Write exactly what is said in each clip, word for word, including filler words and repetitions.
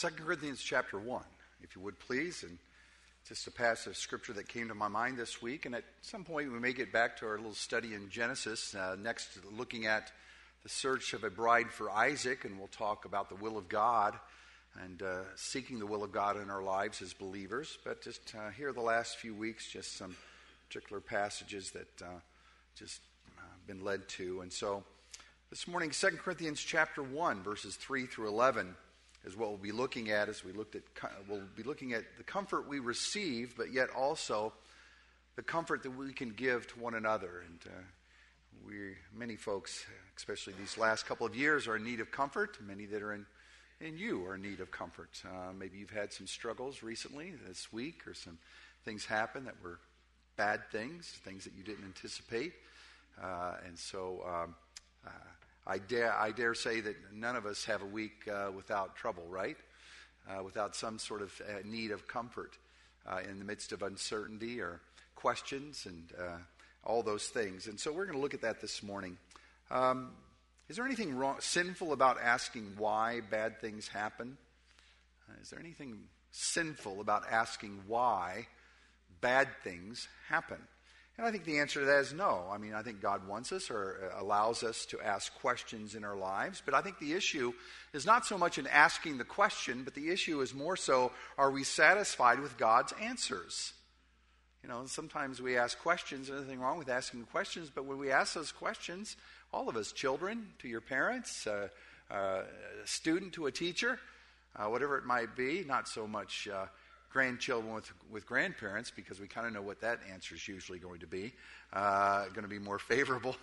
Second Corinthians chapter one, if you would please, and just a passage of scripture that came to my mind this week, and at some point we may get back to our little study in Genesis, uh, next looking at the search of a bride for Isaac, and we'll talk about the will of God and uh, seeking the will of God in our lives as believers. But just uh, here the last few weeks, just some particular passages that uh, just uh, been led to. And so this morning, Second Corinthians chapter one, verses three through eleven, is what we'll be looking at as we looked at. We'll be looking at the comfort we receive, but yet also the comfort that we can give to one another. And uh, we, many folks, especially these last couple of years, are in need of comfort. Many that are in, in you are in need of comfort. Uh, maybe you've had some struggles recently, this week, or some things happen that were bad things, things that you didn't anticipate. Uh, and so um, uh, I dare I dare say that none of us have a week uh, without trouble, right? Uh, without some sort of uh, need of comfort uh, in the midst of uncertainty or questions and uh, all those things. And so we're going to look at that this morning. Um, is there anything wrong, sinful about asking why bad things happen? Uh, is there anything sinful about asking why bad things happen? And I think the answer to that is no. I mean, I think God wants us or allows us to ask questions in our lives. But I think the issue is not so much in asking the question, but the issue is more so, are we satisfied with God's answers? You know, sometimes we ask questions, there's nothing wrong with asking questions, but when we ask those questions, all of us, children to your parents, uh, uh, a student to a teacher, uh, whatever it might be, not so much uh, grandchildren with, with grandparents, because we kind of know what that answer is usually going to be, uh, going to be more favorable.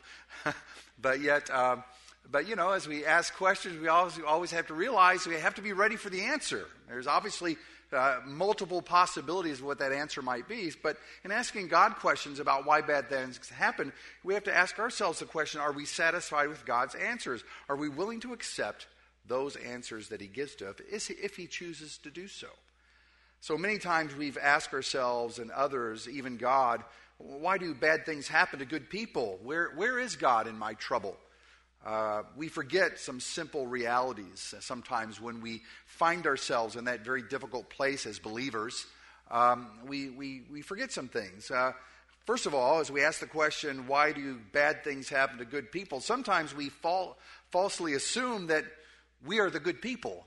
but yet, um, but you know, as we ask questions, we always, we always have to realize we have to be ready for the answer. There's obviously uh, multiple possibilities of what that answer might be, but in asking God questions about why bad things happen, we have to ask ourselves the question, are we satisfied with God's answers? Are we willing to accept those answers that he gives to us if he chooses to do so? So many times we've asked ourselves and others, even God, why do bad things happen to good people? Where, where is God in my trouble? Uh, we forget some simple realities sometimes when we find ourselves in that very difficult place as believers. Um, we, we, we forget some things. Uh, first of all, as we ask the question, why do bad things happen to good people? Sometimes we fall, falsely assume that we are the good people.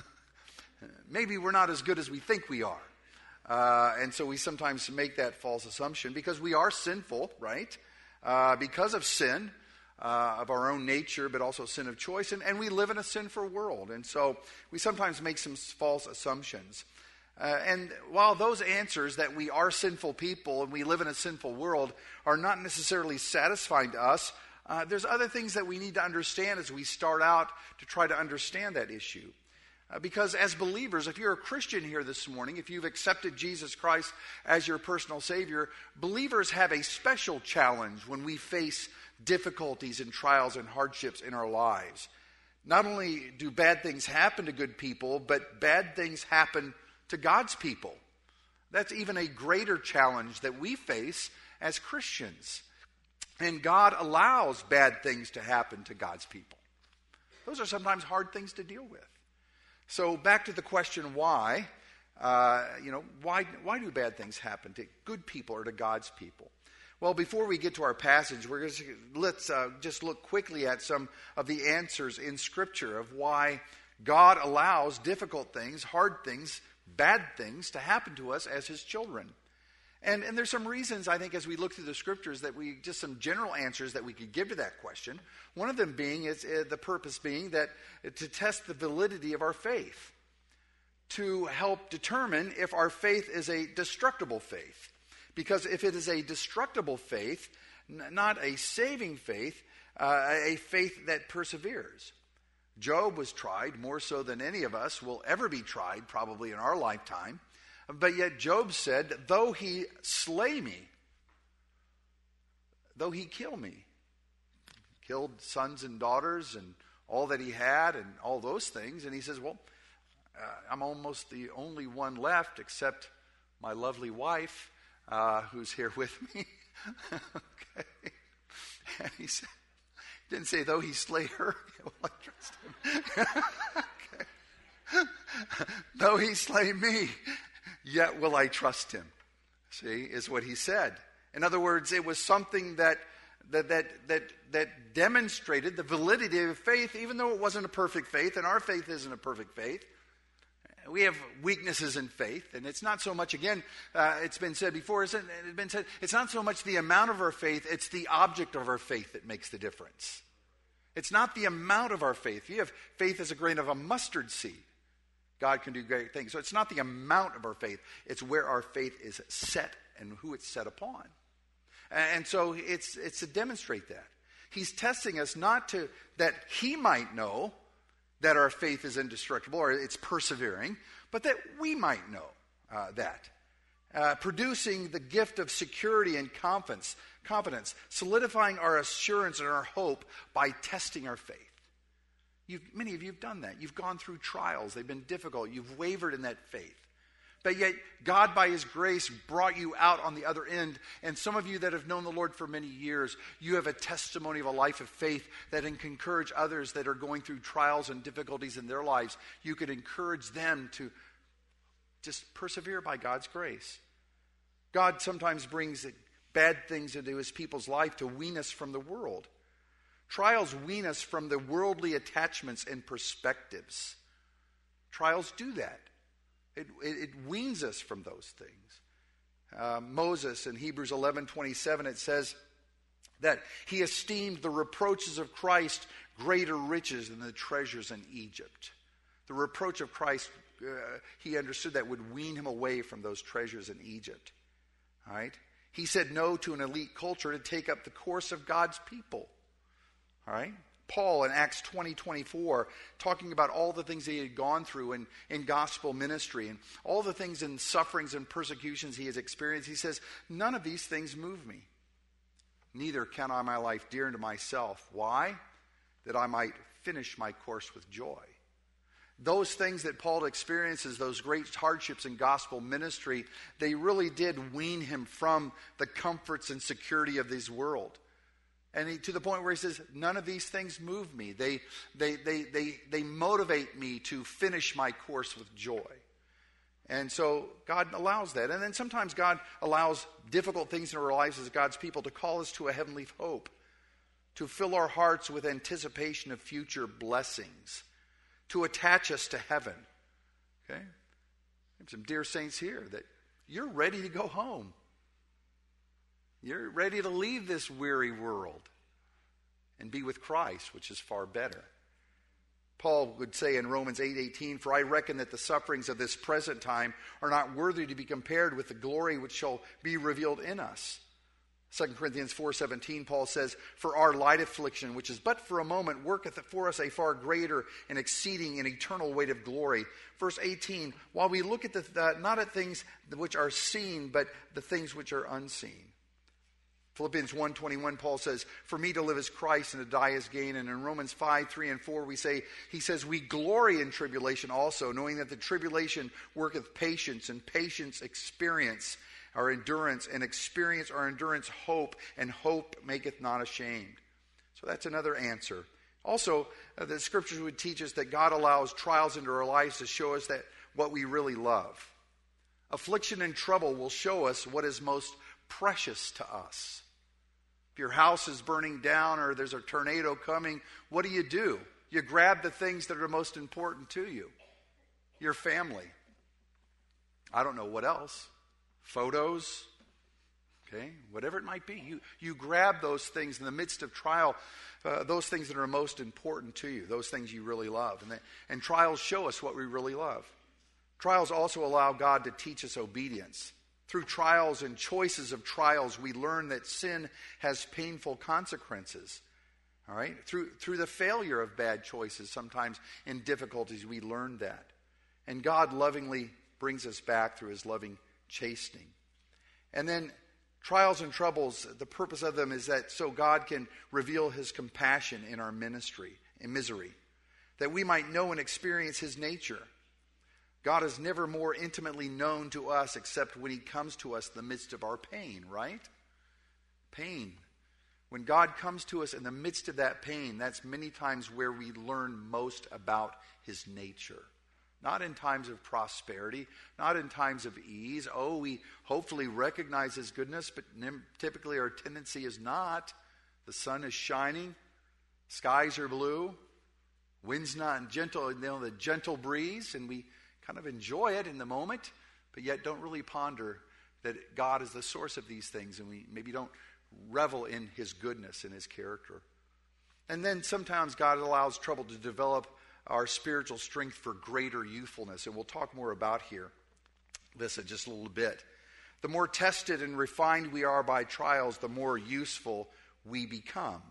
Maybe we're not as good as we think we are. Uh, and so we sometimes make that false assumption because we are sinful, right? Uh, because of sin, uh, of our own nature, but also sin of choice. And, and we live in a sinful world. And so we sometimes make some false assumptions. Uh, and while those answers that we are sinful people and we live in a sinful world are not necessarily satisfying to us, uh, there's other things that we need to understand as we start out to try to understand that issue. Uh, because as believers, if you're a Christian here this morning, if you've accepted Jesus Christ as your personal Savior, believers have a special challenge when we face difficulties and trials and hardships in our lives. Not only do bad things happen to good people, but bad things happen to God's people. That's even a greater challenge that we face as Christians. And God allows bad things to happen to God's people. Those are sometimes hard things to deal with. So back to the question why, uh, you know, why why do bad things happen to good people or to God's people? Well, before we get to our passage, we're going to let's uh, just look quickly at some of the answers in Scripture of why God allows difficult things, hard things, bad things to happen to us as his children. And, and there's some reasons, I think, as we look through the Scriptures, that we just some general answers that we could give to that question. One of them being, is uh, the purpose being that uh, to test the validity of our faith, to help determine if our faith is a destructible faith. Because if it is a destructible faith, n- not a saving faith, uh, a faith that perseveres. Job was tried more so than any of us will ever be tried, probably in our lifetime. But yet Job said, though he slay me, though he kill me, killed sons and daughters and all that he had and all those things. And he says, well, uh, I'm almost the only one left except my lovely wife uh, who's here with me. Okay. And he said, he didn't say, though he slay her, will I trust him. Okay. Though he slay me, yet will I trust him. See, is what he said. In other words, it was something that that that that that demonstrated the validity of faith, even though it wasn't a perfect faith, and our faith isn't a perfect faith. We have weaknesses in faith, and it's not so much, again, uh, it's been said before, isn't it? It's been said, it's not so much the amount of our faith, it's the object of our faith that makes the difference. It's not the amount of our faith. If you have faith as a grain of a mustard seed, God can do great things. So it's not the amount of our faith, it's where our faith is set and who it's set upon. And so it's it's to demonstrate that. He's testing us not to that he might know that our faith is indestructible or it's persevering, but that we might know uh, that. Uh, producing the gift of security and confidence, confidence, solidifying our assurance and our hope by testing our faith. You've, many of you have done that. You've gone through trials. They've been difficult. You've wavered in that faith. But yet, God, by his grace, brought you out on the other end. And some of you that have known the Lord for many years, you have a testimony of a life of faith that can encourage others that are going through trials and difficulties in their lives. You could encourage them to just persevere by God's grace. God sometimes brings bad things into his people's life to wean us from the world. Trials wean us from the worldly attachments and perspectives. Trials do that. It, it, it weans us from those things. Uh, Moses in Hebrews eleven twenty-seven, it says that he esteemed the reproaches of Christ greater riches than the treasures in Egypt. The reproach of Christ, uh, he understood that would wean him away from those treasures in Egypt. All right? He said no to an elite culture to take up the course of God's people. All right? Paul in Acts twenty twenty-four, talking about all the things he had gone through in, in gospel ministry and all the things and sufferings and persecutions he has experienced, he says, none of these things move me. Neither count I my life dear unto myself. Why? That I might finish my course with joy. Those things that Paul experiences, those great hardships in gospel ministry, they really did wean him from the comforts and security of this world. And he, to the point where he says, none of these things move me. They, they, they, they, they motivate me to finish my course with joy. And so God allows that. And then sometimes God allows difficult things in our lives as God's people to call us to a heavenly hope, to fill our hearts with anticipation of future blessings, to attach us to heaven. Okay? I have some dear saints here that you're ready to go home. You're ready to leave this weary world and be with Christ, which is far better. Paul would say in Romans eight eighteen, for I reckon that the sufferings of this present time are not worthy to be compared with the glory which shall be revealed in us. Second Corinthians four seventeen, Paul says, for our light affliction, which is but for a moment, worketh for us a far greater and exceeding and eternal weight of glory. Verse eighteen, while we look at the, the not at things which are seen, but the things which are unseen. Philippians one twenty-one, Paul says, for me to live is Christ and to die is gain. And in Romans five, three and four, we say, he says, we glory in tribulation also, knowing that the tribulation worketh patience, and patience experience, our endurance, and experience our endurance hope, and hope maketh not ashamed. So that's another answer. Also, uh, the scriptures would teach us that God allows trials into our lives to show us that what we really love. Affliction and trouble will show us what is most precious to us. If your house is burning down or there's a tornado coming, what do you do? You grab the things that are most important to you. Your family. I don't know what else. Photos. Okay, whatever it might be. You, you grab those things in the midst of trial, uh, those things that are most important to you, those things you really love. And, they, and trials show us what we really love. Trials also allow God to teach us obedience. Through trials and choices of trials, we learn that sin has painful consequences. All right? Through, through the failure of bad choices, sometimes in difficulties, we learn that. And God lovingly brings us back through his loving chastening. And then trials and troubles, the purpose of them is that so God can reveal his compassion in our ministry, in misery, that we might know and experience his nature. God is never more intimately known to us except when he comes to us in the midst of our pain, right? Pain. When God comes to us in the midst of that pain, that's many times where we learn most about his nature. Not in times of prosperity, not in times of ease. Oh, we hopefully recognize His goodness, but typically our tendency is not. The sun is shining, skies are blue, wind's not gentle, you know, the gentle breeze, and we kind of enjoy it in the moment, but yet don't really ponder that God is the source of these things, and we maybe don't revel in His goodness and His character. And then sometimes God allows trouble to develop our spiritual strength for greater youthfulness, and we'll talk more about here this in just a little bit. The more tested and refined we are by trials, the more useful we become.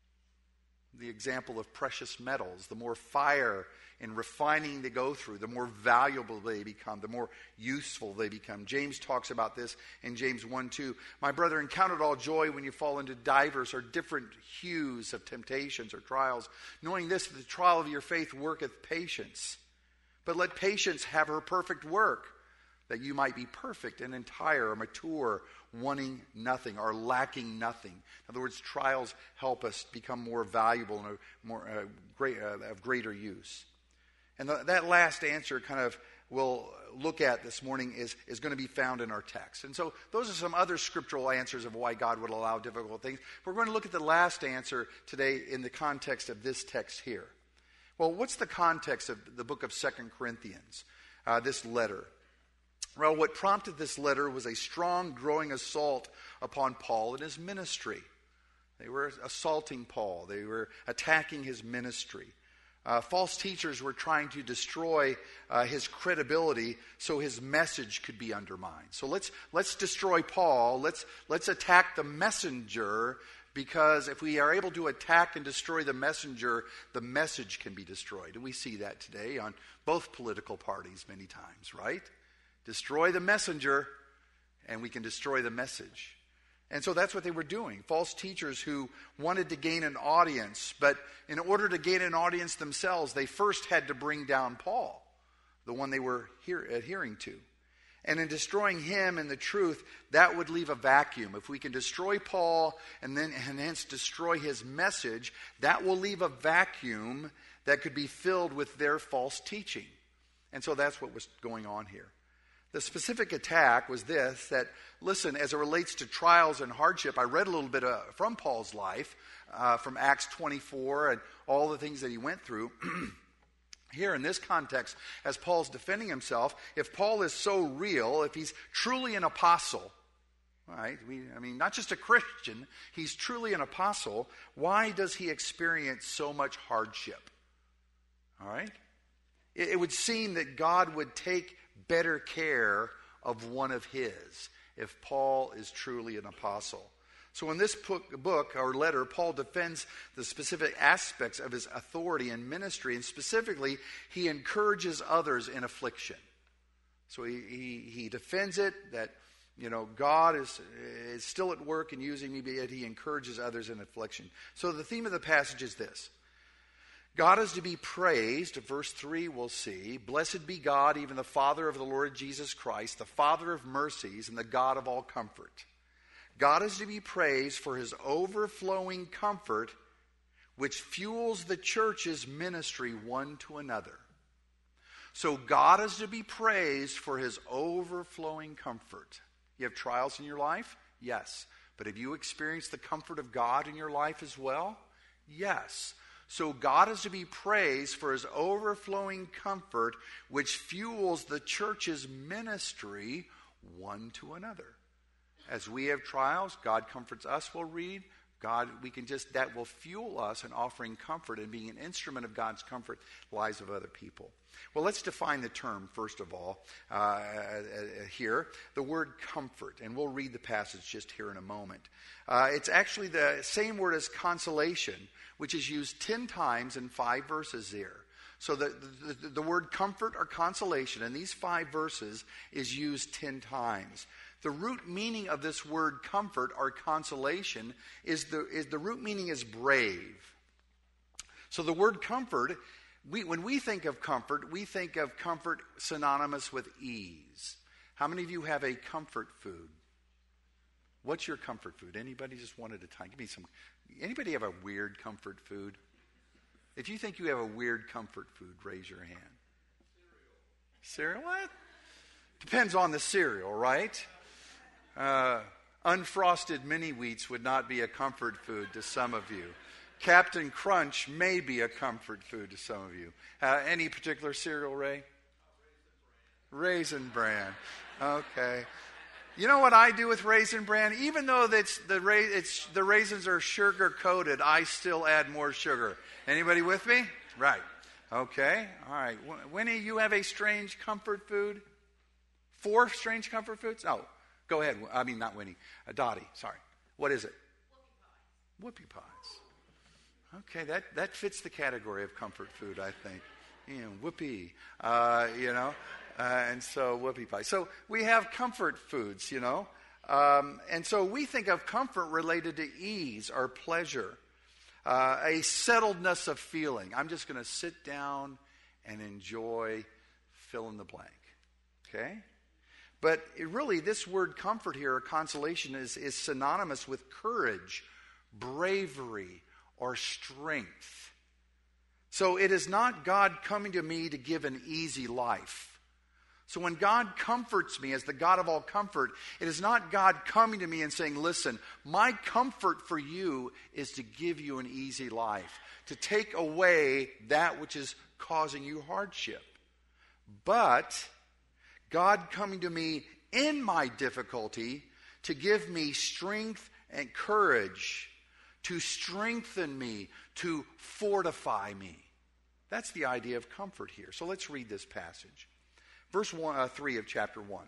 The example of precious metals, the more fire and refining they go through, the more valuable they become, the more useful they become. James talks about this in James one two. My brethren, count it all joy when you fall into divers or different hues of temptations or trials, knowing this, that the trial of your faith worketh patience. But let patience have her perfect work, that you might be perfect and entire, or mature, wanting nothing or lacking nothing. In other words, trials help us become more valuable and more uh, great, uh, of greater use. And the, that last answer kind of we'll look at this morning is, is going to be found in our text. And so those are some other scriptural answers of why God would allow difficult things. We're going to look at the last answer today in the context of this text here. Well, what's the context of the book of Second Corinthians, uh, this letter? Well, what prompted this letter was a strong, growing assault upon Paul and his ministry. They were assaulting Paul. They were attacking his ministry. Uh, false teachers were trying to destroy uh, his credibility so his message could be undermined. So let's let's destroy Paul. Let's let's attack the messenger, because if we are able to attack and destroy the messenger, the message can be destroyed. And we see that today on both political parties many times, right? Destroy the messenger, and we can destroy the message. And so that's what they were doing. False teachers who wanted to gain an audience, but in order to gain an audience themselves, they first had to bring down Paul, the one they were hear, adhering to. And in destroying him and the truth, that would leave a vacuum. If we can destroy Paul and then and hence destroy his message, that will leave a vacuum that could be filled with their false teaching. And so that's what was going on here. The specific attack was this, that, listen, as it relates to trials and hardship, I read a little bit uh, from Paul's life, uh, from Acts twenty-four and all the things that he went through. Here in this context, as Paul's defending himself, if Paul is so real, if he's truly an apostle, right? We, I mean, not just a Christian, he's truly an apostle, why does he experience so much hardship? All right? It, it would seem that God would take better care of one of his if Paul is truly an apostle. So in this book, book or letter, Paul defends the specific aspects of his authority and ministry, and specifically, he encourages others in affliction. So he, he, he defends it, that, you know, God is, is still at work in using me, but yet he encourages others in affliction. So the theme of the passage is this. God is to be praised, verse three we'll see. Blessed be God, even the Father of the Lord Jesus Christ, the Father of mercies and the God of all comfort. God is to be praised for his overflowing comfort, which fuels the church's ministry one to another. So God is to be praised for his overflowing comfort. You have trials in your life? Yes. But have you experienced the comfort of God in your life as well? Yes. So God is to be praised for his overflowing comfort, which fuels the church's ministry one to another. As we have trials, God comforts us, we'll read. God, we can just, that will fuel us in offering comfort and being an instrument of God's comfort in the lives of other people. Well, let's define the term, first of all, uh, here, the word comfort. And we'll read the passage just here in a moment. Uh, it's actually the same word as consolation, which is used ten times in five verses here. So the, the, the word comfort or consolation in these five verses is used ten times. The root meaning of this word comfort or consolation is the, is the root meaning is brave. So the word comfort, we, when we think of comfort, we think of comfort synonymous with ease. How many of you have a comfort food? What's your comfort food? Anybody just one at a time? Give me some. Anybody have a weird comfort food? If you think you have a weird comfort food, raise your hand. Cereal? What? Depends on the cereal, right? Uh, unfrosted mini wheats would not be a comfort food to some of you. Captain Crunch may be a comfort food to some of you. Uh, any particular cereal, Ray? Raisin Bran. Okay. You know what I do with Raisin Bran? Even though that's the ra- it's, the raisins are sugar coated, I still add more sugar. Anybody with me? Right. Okay. All right. Winnie, you have a strange comfort food? Four strange comfort foods? No. Go ahead. I mean, not Winnie. Uh, Dottie. Sorry. What is it? Whoopie pies. Whoopie pies. Okay. That, that fits the category of comfort food, I think. You know, whoopee. Uh, you know. Uh, and so whoopie pie. So we have comfort foods, you know. Um, and so we think of comfort related to ease or pleasure. Uh, a settledness of feeling. I'm just going to sit down and enjoy fill in the blank. Okay? But it really, this word comfort here, or consolation, is, is synonymous with courage, bravery, or strength. So it is not God coming to me to give an easy life. So when God comforts me as the God of all comfort, it is not God coming to me and saying, listen, my comfort for you is to give you an easy life, to take away that which is causing you hardship. But God coming to me in my difficulty to give me strength and courage, to strengthen me, to fortify me. That's the idea of comfort here. So let's read this passage. Verse one, uh, three of chapter one.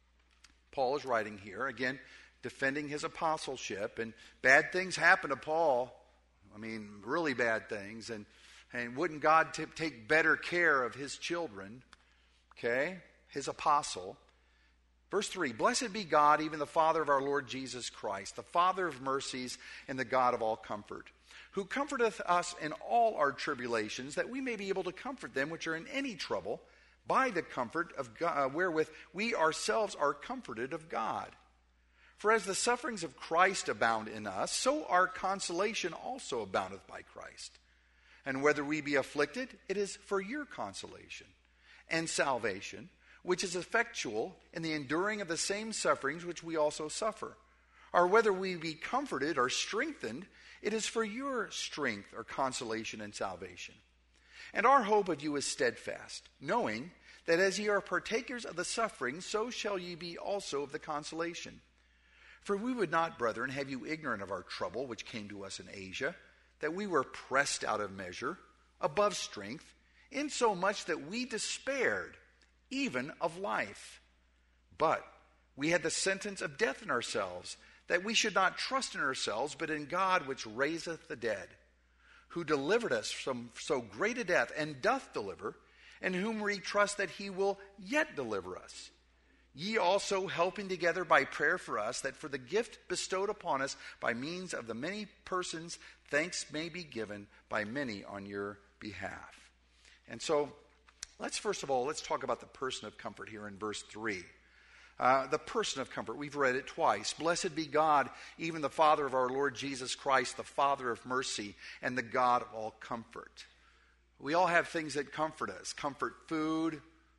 Paul is writing here, again, defending his apostleship. And bad things happen to Paul. I mean, really bad things. And, and wouldn't God t- take better care of his children? Okay, his apostle. Verse three, blessed be God, even the Father of our Lord Jesus Christ, the Father of mercies and the God of all comfort, who comforteth us in all our tribulations, that we may be able to comfort them which are in any trouble, by the comfort of God, uh, wherewith we ourselves are comforted of God. For as the sufferings of Christ abound in us, so our consolation also aboundeth by Christ. And whether we be afflicted, it is for your consolation and salvation, which is effectual in the enduring of the same sufferings which we also suffer. Or whether we be comforted or strengthened, it is for your strength or consolation and salvation. And our hope of you is steadfast, knowing that as ye are partakers of the suffering, so shall ye be also of the consolation. For we would not, brethren, have you ignorant of our trouble which came to us in Asia, that we were pressed out of measure, above strength, insomuch that we despaired even of life. But we had the sentence of death in ourselves, that we should not trust in ourselves, but in God which raiseth the dead, who delivered us from so great a death, and doth deliver, and whom we trust that he will yet deliver us. Ye also helping together by prayer for us, that for the gift bestowed upon us by means of the many persons, thanks may be given by many on your behalf. And so, let's first of all, let's talk about the person of comfort here in verse three. Uh, the person of comfort, we've read it twice. Blessed be God, even the Father of our Lord Jesus Christ, the Father of mercy and the God of all comfort. We all have things that comfort us. Comfort food,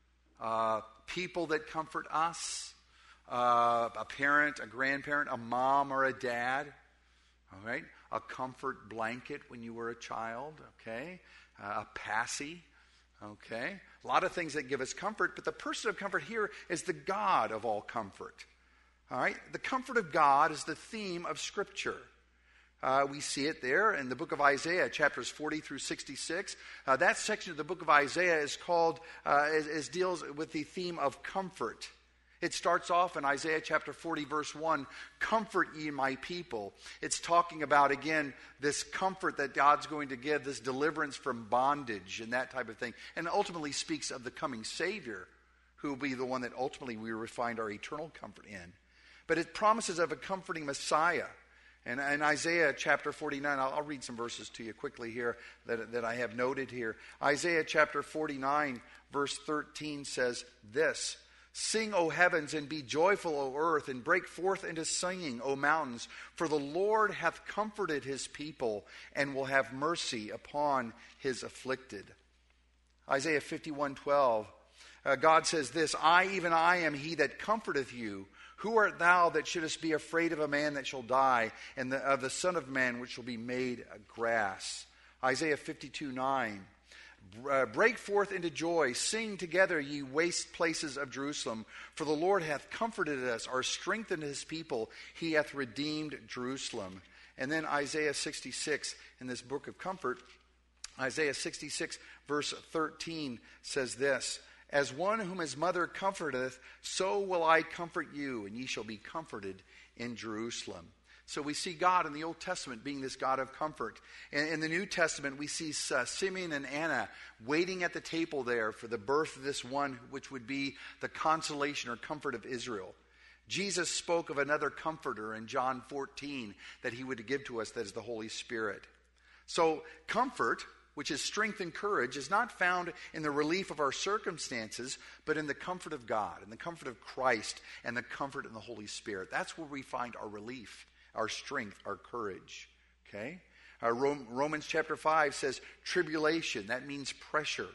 uh, people that comfort us, uh, a parent, a grandparent, a mom or a dad. All right, a comfort blanket when you were a child. Okay, uh, a passy. Okay, a lot of things that give us comfort, but the person of comfort here is the God of all comfort. All right, the comfort of God is the theme of Scripture. Uh, we see it there in the book of Isaiah, chapters forty through sixty-six. Uh, that section of the book of Isaiah is called, uh, is, is deals with the theme of comfort. It starts off in Isaiah chapter forty, verse one, comfort ye my people. It's talking about, again, this comfort that God's going to give, this deliverance from bondage and that type of thing. And ultimately speaks of the coming Savior, who will be the one that ultimately we will find our eternal comfort in. But it promises of a comforting Messiah. And in Isaiah chapter forty-nine, I'll, I'll read some verses to you quickly here that, that I have noted here. Isaiah chapter forty-nine, verse thirteen says this, sing, O heavens, and be joyful, O earth, and break forth into singing, O mountains, for the Lord hath comforted his people, and will have mercy upon his afflicted. Isaiah fifty-one twelve, Uh, God says this, I, even I, am he that comforteth you. Who art thou that shouldest be afraid of a man that shall die, and the, of the Son of Man which shall be made grass? Isaiah fifty-two nine. Uh, break forth into joy, sing together, ye waste places of Jerusalem. For the Lord hath comforted us, or strengthened his people. He hath redeemed Jerusalem. And then Isaiah sixty-six, in this book of comfort, Isaiah sixty-six verse thirteen says this, As one whom his mother comforteth, so will I comfort you, and ye shall be comforted in Jerusalem. So we see God in the Old Testament being this God of comfort. In, in the New Testament, we see uh, Simeon and Anna waiting at the table there for the birth of this one which would be the consolation or comfort of Israel. Jesus spoke of another comforter in John fourteen that he would give to us, that is the Holy Spirit. So comfort, which is strength and courage, is not found in the relief of our circumstances, but in the comfort of God, in the comfort of Christ, and the comfort in the Holy Spirit. That's where we find our relief, our strength, our courage. Okay? Uh, Romans chapter five says, tribulation, that means pressure,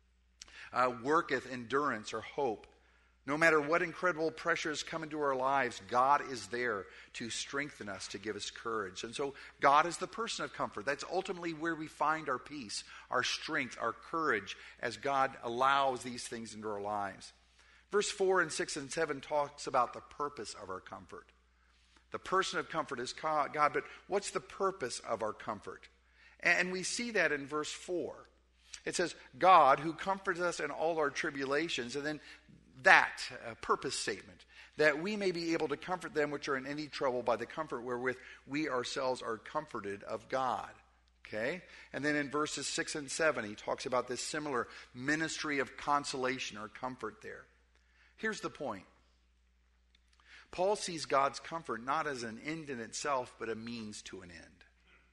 uh, worketh endurance or hope. No matter what incredible pressures come into our lives, God is there to strengthen us, to give us courage. And so God is the person of comfort. That's ultimately where we find our peace, our strength, our courage, as God allows these things into our lives. Verse four and six and seven talks about the purpose of our comfort. The person of comfort is God, but what's the purpose of our comfort? And we see that in verse four. It says, God who comforts us in all our tribulations, and then that uh, purpose statement, that we may be able to comfort them which are in any trouble by the comfort wherewith we ourselves are comforted of God. Okay? And then in verses six and seven, he talks about this similar ministry of consolation or comfort there. Here's the point. Paul sees God's comfort not as an end in itself, but a means to an end.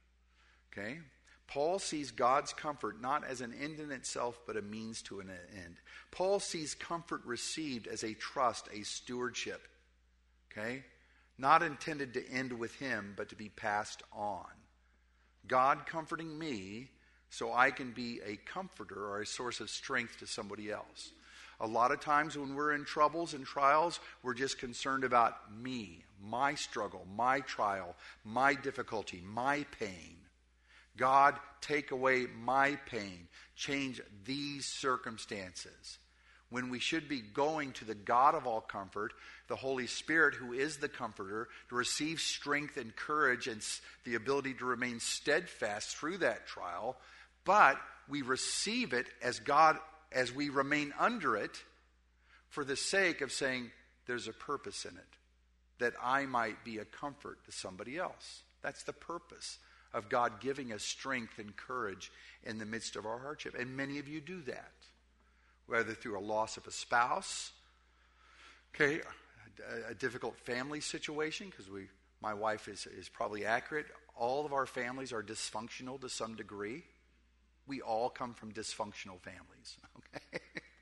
Okay? Paul sees God's comfort not as an end in itself, but a means to an end. Paul sees comfort received as a trust, a stewardship. Okay? Not intended to end with him, but to be passed on. God comforting me so I can be a comforter or a source of strength to somebody else. A lot of times when we're in troubles and trials, we're just concerned about me, my struggle, my trial, my difficulty, my pain. God, take away my pain. Change these circumstances. When we should be going to the God of all comfort, the Holy Spirit, who is the comforter, to receive strength and courage and the ability to remain steadfast through that trial. But we receive it as God, as we remain under it, for the sake of saying there's a purpose in it, that I might be a comfort to somebody else. That's the purpose of God giving us strength and courage in the midst of our hardship. And many of you do that, whether through a loss of a spouse, okay, a, a difficult family situation, because we, my wife is, is probably accurate. All of our families are dysfunctional to some degree. We all come from dysfunctional families, okay?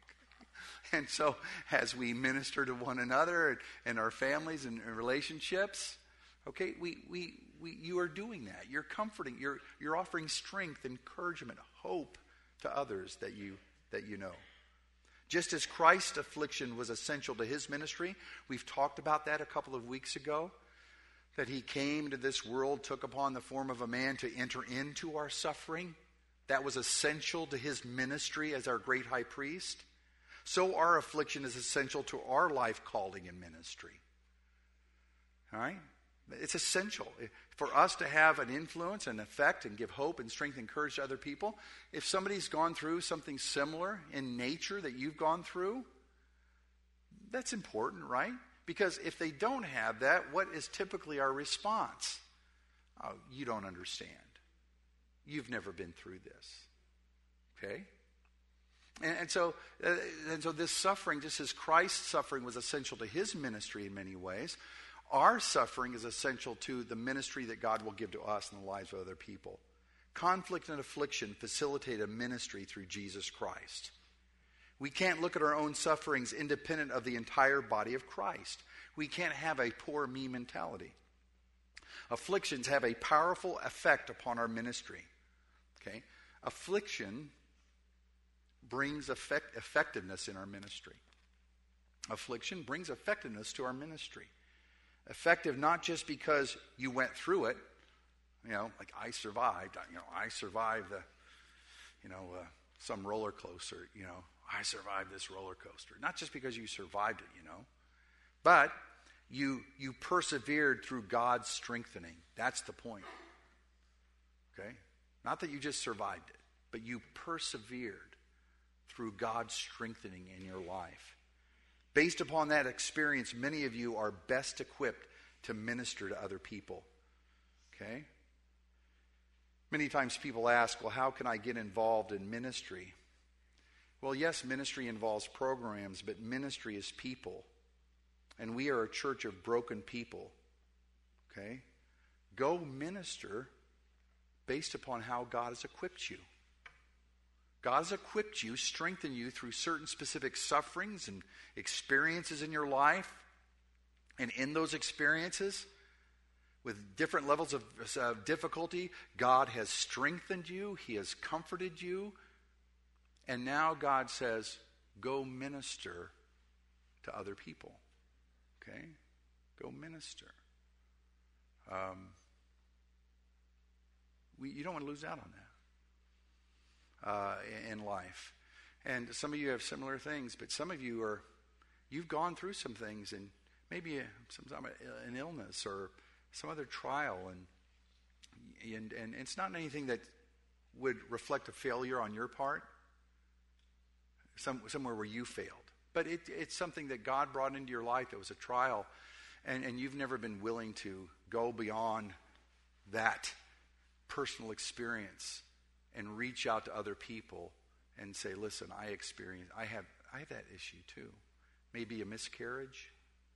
And so as we minister to one another and our families and relationships, okay, we, we, we, you are doing that. You're comforting. You're, you're offering strength, encouragement, hope to others that you, that you know. Just as Christ's affliction was essential to his ministry, we've talked about that a couple of weeks ago, that he came to this world, took upon the form of a man to enter into our suffering. That was essential to his ministry as our great high priest. So our affliction is essential to our life calling and ministry. All right? It's essential for us to have an influence and effect and give hope and strength and courage to other people. If somebody's gone through something similar in nature that you've gone through, that's important, right? Because if they don't have that, what is typically our response? Oh, you don't understand. You've never been through this. Okay? And, and so, uh, and so this suffering, just as Christ's suffering was essential to his ministry in many ways, our suffering is essential to the ministry that God will give to us in the lives of other people. Conflict and affliction facilitate a ministry through Jesus Christ. We can't look at our own sufferings independent of the entire body of Christ. We can't have a poor me mentality. Afflictions have a powerful effect upon our ministry. Okay? Affliction brings effect, effectiveness in our ministry. Affliction brings effectiveness to our ministry. Effective not just because you went through it, you know, like I survived, you know, I survived the, you know, uh, some roller coaster, you know, I survived this roller coaster. Not just because you survived it, you know, but you you persevered through God's strengthening. That's the point. Okay? Not that you just survived it, but you persevered through God's strengthening in your life. Based upon that experience, many of you are best equipped to minister to other people. Okay? Many times people ask, well, how can I get involved in ministry? Well, yes, ministry involves programs, but ministry is people. And we are a church of broken people. Okay? Go minister based upon how God has equipped you. God has equipped you, strengthened you through certain specific sufferings and experiences in your life. And in those experiences, with different levels of uh, difficulty, God has strengthened you. He has comforted you. And now God says, go minister to other people. Okay? Go minister. Um, we, you don't want to lose out on that uh, in life. And some of you have similar things, but some of you are, you've gone through some things, and maybe some an illness or some other trial, and, and and it's not anything that would reflect a failure on your part, some, somewhere where you failed. But it, it's something that God brought into your life that was a trial, and, and you've never been willing to go beyond that personal experience and reach out to other people and say, listen, I experience, I have, I have that issue too. Maybe a miscarriage.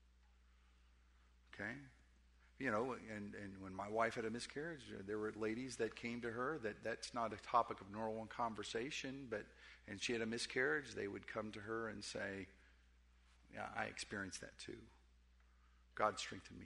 Okay? You know, and, and when my wife had a miscarriage, there were ladies that came to her that that's not a topic of normal conversation, but and she had a miscarriage, they would come to her and say, yeah, I experienced that too. God strengthened me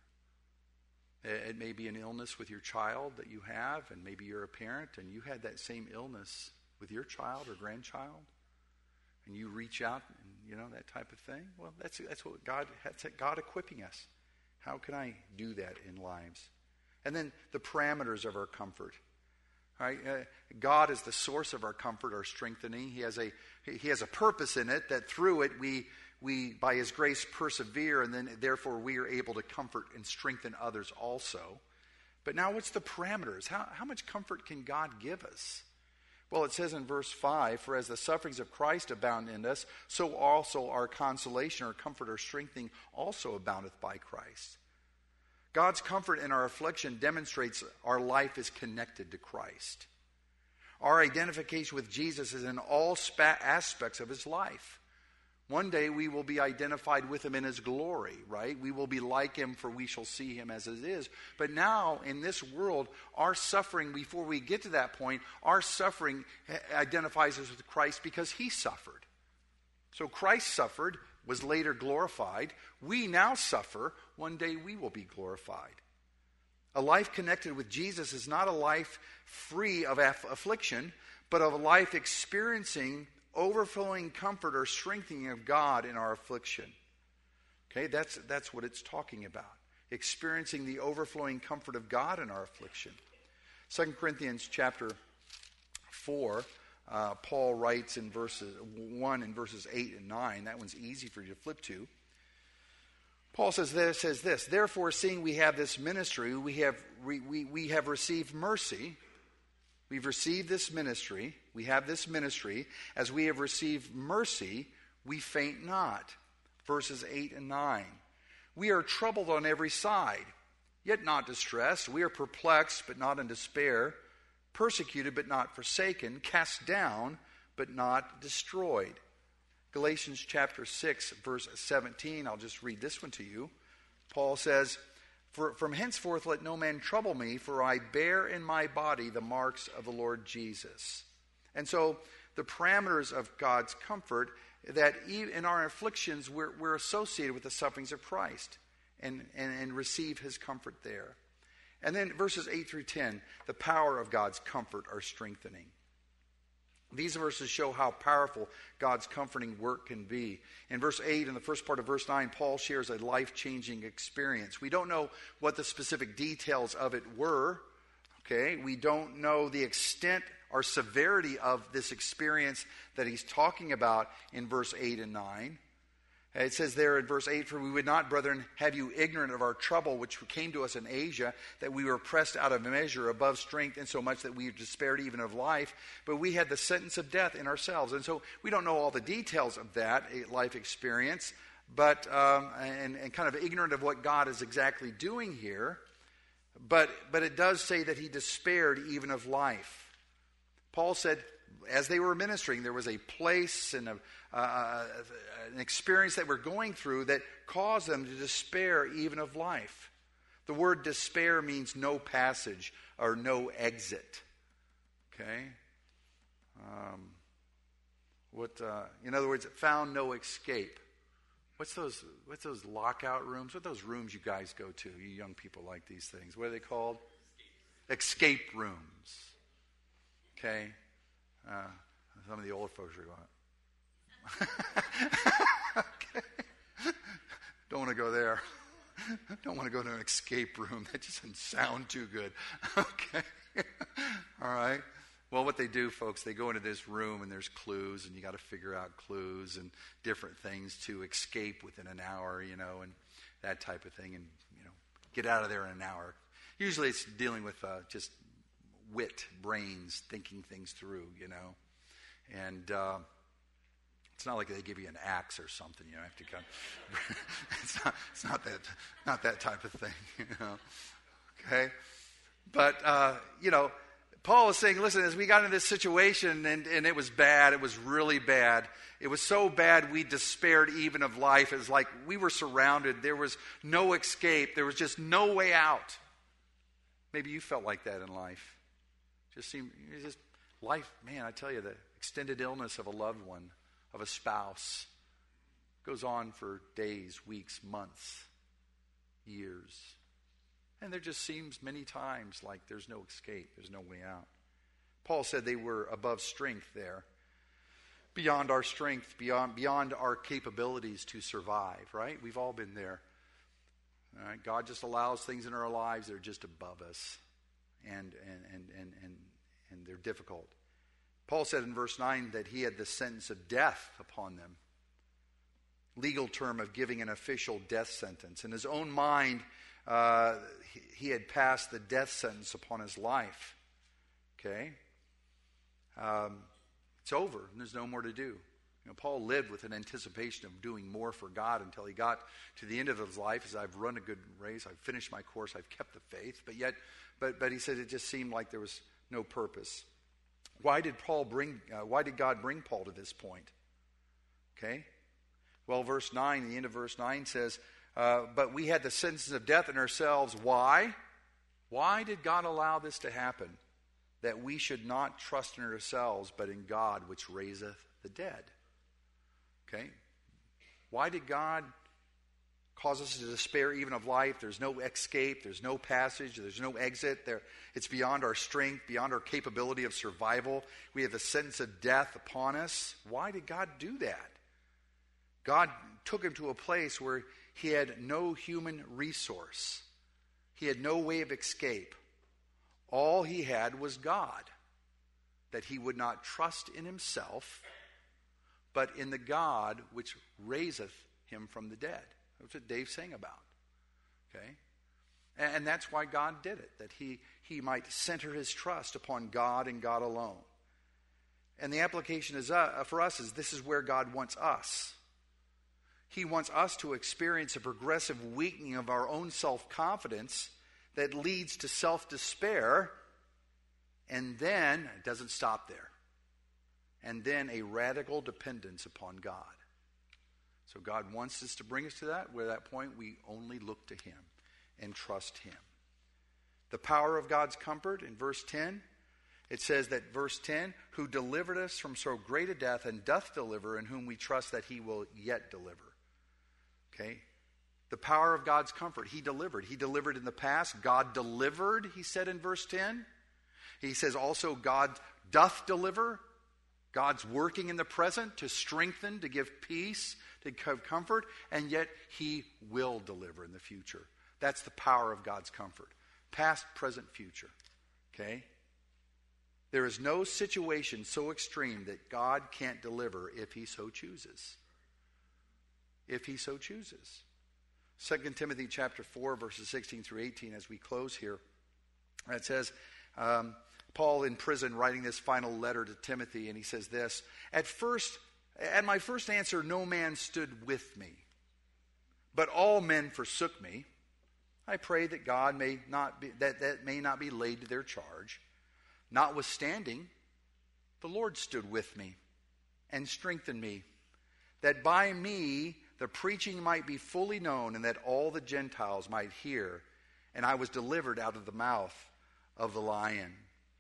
here. It, it may be an illness with your child that you have, and maybe you're a parent and you had that same illness with your child or grandchild, and you reach out and, you know, that type of thing. Well, that's that's what God, that's God equipping us. How can I do that in lives? And then the parameters of our comfort. Right? Uh, God is the source of our comfort, our strengthening. He has a He has a purpose in it that through it we we by His grace persevere, and then therefore we are able to comfort and strengthen others also. But now, what's the parameters? How how much comfort can God give us? Well, it says in verse five, for as the sufferings of Christ abound in us, so also our consolation, our comfort, our strengthening also aboundeth by Christ. God's comfort in our affliction demonstrates our life is connected to Christ. Our identification with Jesus is in all spa- aspects of His life. One day we will be identified with Him in His glory, right? We will be like Him, for we shall see Him as it is. But now, in this world, our suffering, before we get to that point, our suffering identifies us with Christ because He suffered. So Christ suffered, was later glorified. We now suffer. One day we will be glorified. A life connected with Jesus is not a life free of aff- affliction, but of a life experiencing overflowing comfort or strengthening of God in our affliction. Okay, that's that's what it's talking about. Experiencing the overflowing comfort of God in our affliction. Second Corinthians chapter four, uh, Paul writes in verses one and verses eight and nine. That one's easy for you to flip to. Paul says this, says this, therefore, seeing we have this ministry, we have we, we, we have received mercy. We've received this ministry. We have this ministry. As we have received mercy, we faint not. Verses eight and nine. We are troubled on every side, yet not distressed. We are perplexed, but not in despair. Persecuted, but not forsaken. Cast down, but not destroyed. Galatians chapter six, verse seventeen. I'll just read this one to you. Paul says, For, from henceforth let no man trouble me, for I bear in my body the marks of the Lord Jesus. And so the parameters of God's comfort, that in our afflictions we're, we're associated with the sufferings of Christ and, and, and receive His comfort there. And then verses eight through ten, the power of God's comfort or strengthening. These verses show how powerful God's comforting work can be. In verse eight, in the first part of verse nine, Paul shares a life-changing experience. We don't know what the specific details of it were. Okay, we don't know the extent or severity of this experience that he's talking about in verse eight and nine. It says there in verse eight, "For we would not, brethren, have you ignorant of our trouble, which came to us in Asia, that we were pressed out of measure, above strength, insomuch that we despaired even of life. But we had the sentence of death in ourselves." And so we don't know all the details of that life experience, but um, and, and kind of ignorant of what God is exactly doing here. But but it does say that he despaired even of life. Paul said, as they were ministering, there was a place and a, uh, an experience that we're going through that caused them to despair even of life. The word despair means no passage or no exit. Okay? Um, what? Uh, in other words, it found no escape. What's those? What's those lockout rooms? What are those rooms you guys go to? You young people like these things. What are they called? Escape rooms. Okay. Uh, some of the old folks are going, okay. Don't want to go there. Don't want to go to an escape room. That just doesn't sound too good. Okay. All right. Well, what they do, folks, they go into this room and there's clues, and you got to figure out clues and different things to escape within an hour, you know, and that type of thing, and, you know, get out of there in an hour. Usually it's dealing with uh, just wit, brains, thinking things through, you know. And uh, it's not like they give you an axe or something, you know. Have to come. it's not. It's not that. Not that type of thing, you know. Okay, but uh, you know, Paul is saying, listen, as we got into this situation, and, and it was bad. It was really bad. It was so bad we despaired even of life. It was like we were surrounded. There was no escape. There was just no way out. Maybe you felt like that in life. Just seemed, it's just life, man, I tell you, the extended illness of a loved one, of a spouse, goes on for days, weeks, months, years. And there just seems many times like there's no escape, there's no way out. Paul said they were above strength there, beyond our strength, beyond, beyond our capabilities to survive, right? We've all been there. All right? God just allows things in our lives that are just above us. And, and and and and and they're difficult. Paul said in verse nine that he had the sentence of death upon them. Legal term of giving an official death sentence. In his own mind, uh, he, he had passed the death sentence upon his life. Okay? Um, it's over, and there's no more to do. You know, Paul lived with an anticipation of doing more for God until he got to the end of his life. As I've run a good race, I've finished my course, I've kept the faith. But yet, but but he said it just seemed like there was no purpose. Why did Paul bring? Uh, why did God bring Paul to this point? Okay, well, verse nine, the end of verse nine says, uh, "But we had the sentence of death in ourselves." Why? Why did God allow this to happen? That we should not trust in ourselves, but in God, which raiseth the dead. Okay? Why did God cause us to despair even of life? There's no escape. There's no passage. There's no exit. There, it's beyond our strength, beyond our capability of survival. We have the sentence of death upon us. Why did God do that? God took him to a place where he had no human resource. He had no way of escape. All he had was God, that he would not trust in himself, but in the God which raiseth him from the dead. That's what Dave's saying about. Okay? And, and that's why God did it, that he, he might center his trust upon God and God alone. And the application is uh, for us is this is where God wants us. He wants us to experience a progressive weakening of our own self-confidence that leads to self-despair, and then, it doesn't stop there, and then a radical dependence upon God. So God wants us to bring us to that, where at that point we only look to him and trust him. The power of God's comfort in verse ten, it says that verse ten, who delivered us from so great a death and doth deliver, in whom we trust that he will yet deliver. Okay? The power of God's comfort. He delivered. He delivered in the past. God delivered, he said in verse ten. He says also God doth deliver. God's working in the present to strengthen, to give peace, to give comfort, and yet he will deliver in the future. That's the power of God's comfort. Past, present, future. Okay? There is no situation so extreme that God can't deliver if he so chooses. If he so chooses. Second Timothy chapter four, verses sixteen through eighteen, as we close here. It says, um, Paul in prison writing this final letter to Timothy, and he says this, At first, at my first answer, no man stood with me, but all men forsook me. I pray that God may not be, that, that may not be laid to their charge. Notwithstanding, the Lord stood with me and strengthened me, that by me the preaching might be fully known, and that all the Gentiles might hear. And I was delivered out of the mouth of the lion.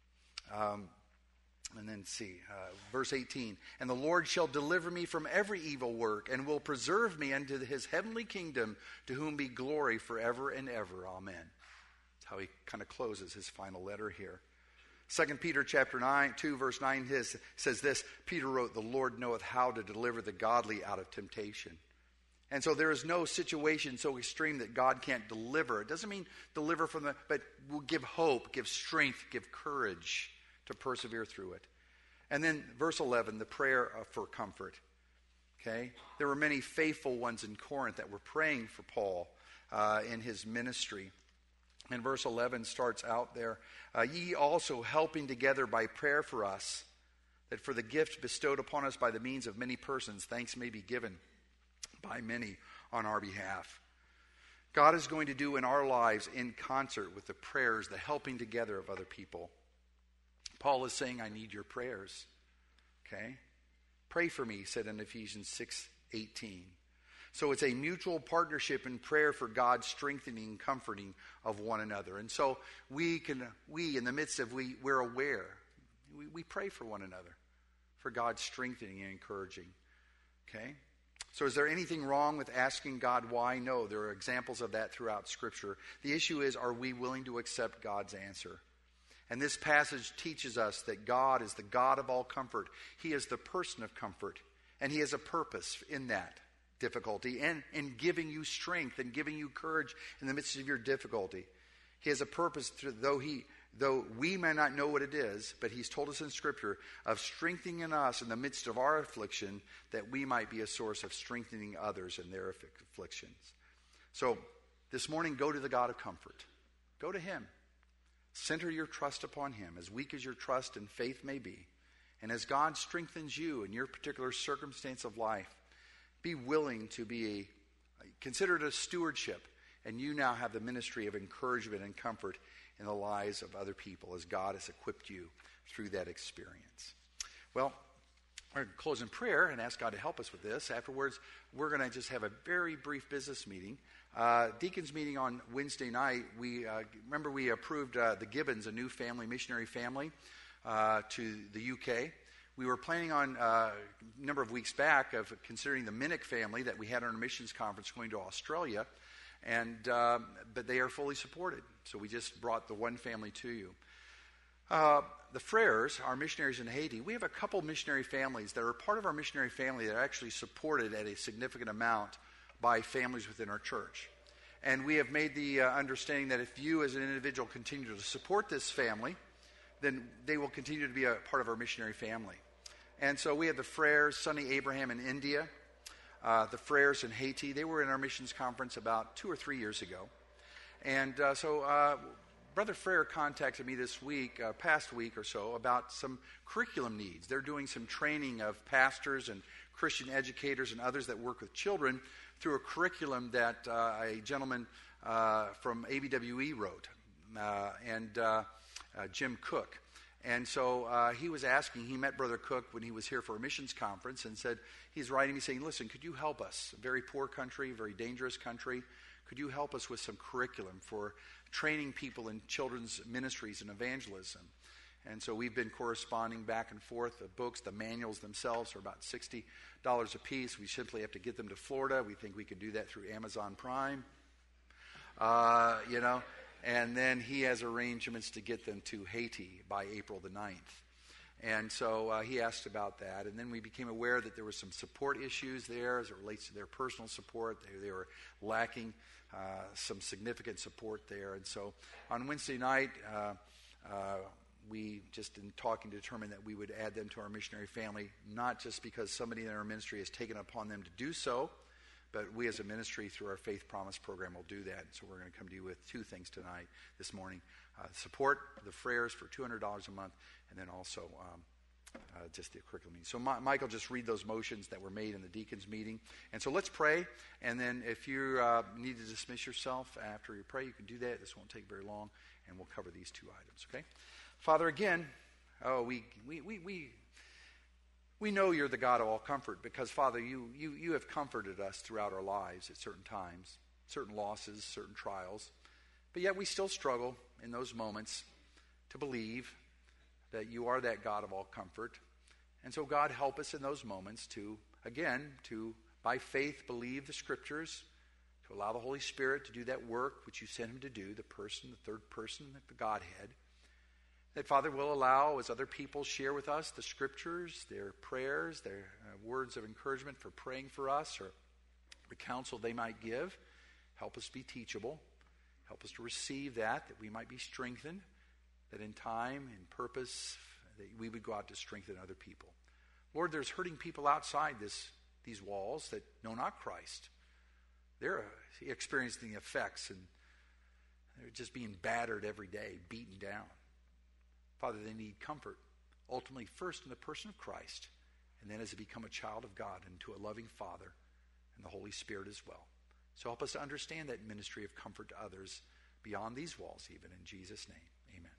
Um, and then see, uh, verse eighteen. And the Lord shall deliver me from every evil work, and will preserve me unto his heavenly kingdom, to whom be glory forever and ever. Amen. That's how he kind of closes his final letter here. Second Peter chapter nine, two, verse nine his, says this, Peter wrote, The Lord knoweth how to deliver the godly out of temptation. And so there is no situation so extreme that God can't deliver. It doesn't mean deliver from the, but will give hope, give strength, give courage to persevere through it. And then verse eleven, the prayer for comfort. Okay? There were many faithful ones in Corinth that were praying for Paul uh, in his ministry. And verse eleven starts out there, uh, ye also helping together by prayer for us, that for the gift bestowed upon us by the means of many persons, thanks may be given by many on our behalf. God is going to do in our lives in concert with the prayers, the helping together of other people. Paul is saying, I need your prayers. Okay? Pray for me, he said in Ephesians six eighteen. So it's a mutual partnership in prayer for God's strengthening and comforting of one another. And so we can, we in the midst of, we, we're aware. We, we pray for one another, for God's strengthening and encouraging. Okay? So is there anything wrong with asking God why? No, there are examples of that throughout Scripture. The issue is, are we willing to accept God's answer? And this passage teaches us that God is the God of all comfort. He is the person of comfort, and he has a purpose in that difficulty and in giving you strength and giving you courage in the midst of your difficulty. He has a purpose, to, though he, though we may not know what it is, but he's told us in Scripture of strengthening in us in the midst of our affliction, that we might be a source of strengthening others in their afflictions. So this morning, go to the God of comfort. Go to him. Center your trust upon him, as weak as your trust and faith may be. And as God strengthens you in your particular circumstance of life, be willing to be a, consider it a stewardship, and you now have the ministry of encouragement and comfort in the lives of other people as God has equipped you through that experience. Well, we're going to close in prayer and ask God to help us with this. Afterwards, we're going to just have a very brief business meeting. Uh, Deacons meeting on Wednesday night. We uh, remember we approved uh, the Gibbons, a new family, missionary family, uh, to the U K. We were planning on uh, a number of weeks back of considering the Minnick family that we had on our missions conference going to Australia, and uh, but they are fully supported. So we just brought the one family to you. Uh, the Frères, our missionaries in Haiti, we have a couple missionary families that are part of our missionary family that are actually supported at a significant amount by families within our church. And we have made the uh, understanding that if you as an individual continue to support this family, then they will continue to be a part of our missionary family. And so we have the Frères, Sonny Abraham in India, uh, the Frères in Haiti. They were in our missions conference about two or three years ago. And uh, so uh, Brother Frere contacted me this week, uh, past week or so, about some curriculum needs. They're doing some training of pastors and Christian educators and others that work with children through a curriculum that uh, a gentleman uh, from A B W E wrote, uh, and uh, uh, Jim Cook. And so uh, he was asking, he met Brother Cook when he was here for a missions conference and said, he's writing me saying, listen, could you help us? A very poor country, very dangerous country. Could you help us with some curriculum for training people in children's ministries and evangelism? And so we've been corresponding back and forth. The books, the manuals themselves are about sixty dollars a piece. We simply have to get them to Florida. We think we could do that through Amazon Prime. Uh, you know, and then he has arrangements to get them to Haiti by April the ninth. And so uh, he asked about that. And then we became aware that there were some support issues there as it relates to their personal support. They, they were lacking uh, some significant support there. And so on Wednesday night, uh, uh, we just in talking determined that we would add them to our missionary family, not just because somebody in our ministry has taken upon them to do so, but we as a ministry through our Faith Promise program will do that. And so we're going to come to you with two things tonight, this morning. Uh, support the Freres for two hundred dollars a month, and then also um, uh, just the curriculum meeting. So Ma- Michael just read those motions that were made in the deacons meeting. And so let's pray, and then if you uh, need to dismiss yourself after you pray, you can do that. This won't take very long, and we'll cover these two items, okay? Father, again, oh, we we we we we know you're the God of all comfort because, Father, you you you have comforted us throughout our lives at certain times, certain losses, certain trials. But yet we still struggle in those moments to believe that you are that God of all comfort. And so, God, help us in those moments to, again, to, by faith, believe the Scriptures, to allow the Holy Spirit to do that work which you sent him to do, the person, the third person, the Godhead. That, Father, will allow, as other people share with us the Scriptures, their prayers, their uh, words of encouragement for praying for us, or the counsel they might give, help us be teachable. Help us to receive that, that we might be strengthened, that in time and purpose, that we would go out to strengthen other people. Lord, there's hurting people outside this, these walls that know not Christ. They're uh, experiencing the effects, and they're just being battered every day, beaten down. Father, they need comfort, ultimately first in the person of Christ, and then as they become a child of God and to a loving Father and the Holy Spirit as well. So help us to understand that ministry of comfort to others beyond these walls even, in Jesus' name.